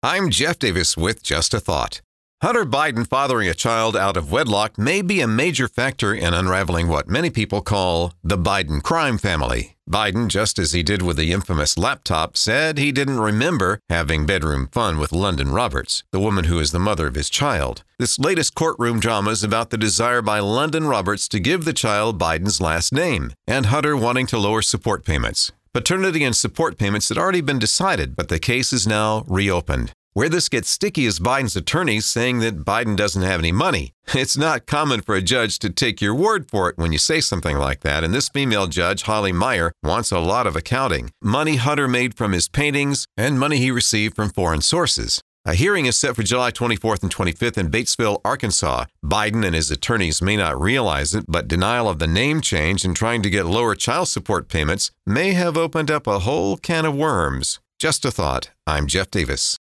I'm Jeff Davis with Just a Thought. Hunter Biden fathering a child out of wedlock may be a major factor in unraveling what many people call the Biden crime family. Biden, just as he did with the infamous laptop, said he didn't remember having bedroom fun with London Roberts, the woman who is the mother of his child. This latest courtroom drama is about the desire by London Roberts to give the child Biden's last name, and Hunter wanting to lower support payments. Paternity and support payments had already been decided, but the case is now reopened. Where this gets sticky is Biden's attorneys saying that Biden doesn't have any money. It's not common for a judge to take your word for it when you say something like that, and this female judge, Holly Meyer, wants a lot of accounting. Money Hunter made from his paintings and money he received from foreign sources. A hearing is set for July 24th and 25th in Batesville, Arkansas. Biden and his attorneys may not realize it, but denial of the name change and trying to get lower child support payments may have opened up a whole can of worms. Just a thought. I'm Jeff Davis.